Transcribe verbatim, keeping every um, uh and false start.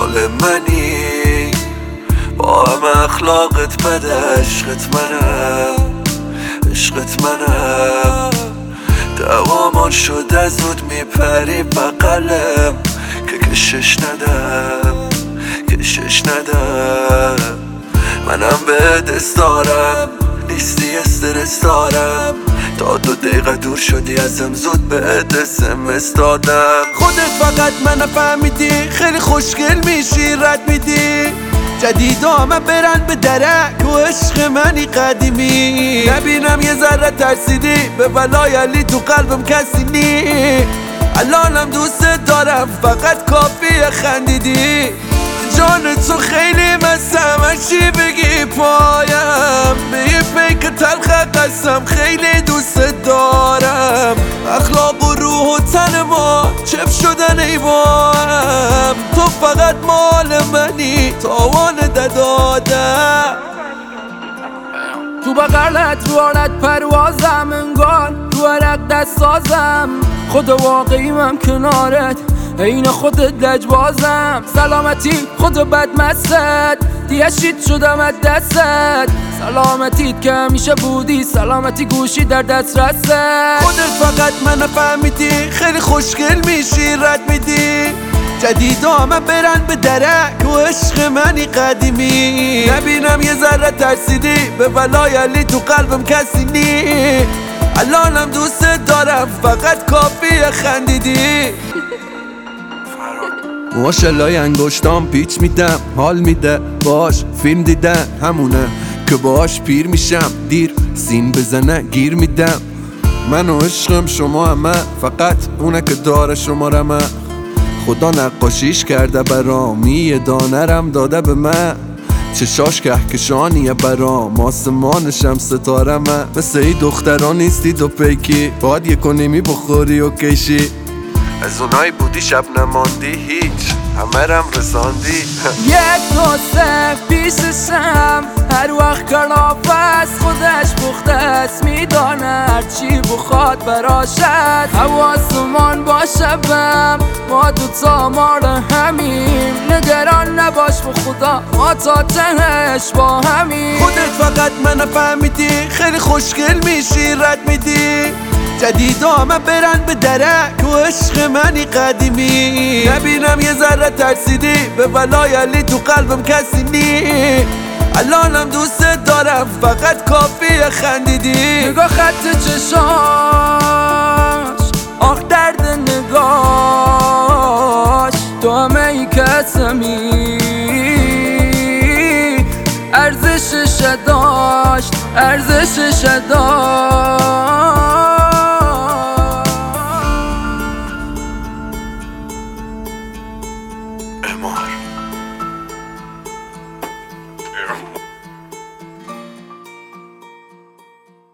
مال منی، با هم اخلاقت بده، عشقت منم، عشقت منم. دوامان شده زود میپری بقلم که کشش ندم، کشش ندم. منم به دست دارم، نیستی استرس دارم. تا دو دقیقه دور شدی ازم زود به اسمس دادم. خودت فقط منو فهمیدی، خیلی خوشگل میشی رد میدی. جدید همه برن به درک و عشق منی قدیمی. نبینم یه ذره ترسیدی، به ولای علی تو قلبم کسی نی. الانم دوست دارم فقط کافیه خندیدی. جان تو خیلی مستم، هرچی بگی پایم. به یه پیک تلخ قسم خیلی دوست دارم. اخلاق و روح و تن ما چپ شدن ای با هم. تو فقط مال منی، تاوان دادم. تو بغلت رو آرد پروازم، انگار رو عرق دست سازم. خود واقعی من کنارت، این خودت لجبازم. سلامتی خود بد مست، دیگه شید شدم از دستت. سلامتیت که همیشه بودی، سلامتی گوشی در دست رست. خودت فقط منو فهمیدی، خیلی خوشگل میشی رد میدی. جدید همه برن به درک و عشق منی قدیمی. نبینم یه ذره ترسیدی، به ولای علی تو قلبم کسی نی. الانم دوست دارم فقط کافیه خندیدی. ماشالله انگشتام پیچ میدم، حال میده باش. فیلم دیدن همونه که باش پیر میشم. دیر سین بزنه گیر میدم. من و عشقم شما همه، فقط اونه که داره شما رمه. خدا نقاشیش کرده برام، یه دانرم داده به من. چشاش کهکشانیه برام، آسمانشم ستاره من. مثل ای دختران نیستی دو پیکی، باید یک و نیمی بخوری و کشی. از اونایی بودی شب نماندی، هیچ همه رم رساندی. یک دوست پیششم، هر وقت کلافه از خودش بخته است. میدانه هرچی بخواد براشد، حواسمان باشه بم. ما دوتا مال همیم، نگران نباش به خدا، ما تا تهش با همیم. خودت فقط منو فهمیدی، خیلی خوشگل میشی رد میدی. جدید همه برن به درک و عشق منی قدیمی. نبینم یه ذره ترسیدی، به ولای علی تو قلبم کسی نی. الانم دوست دارم فقط کافیه خندیدی. نگاه خط چشاش، آخ درد نگاش. تو همه ای کسمی، ارزشش داشت، ارزشش داشت.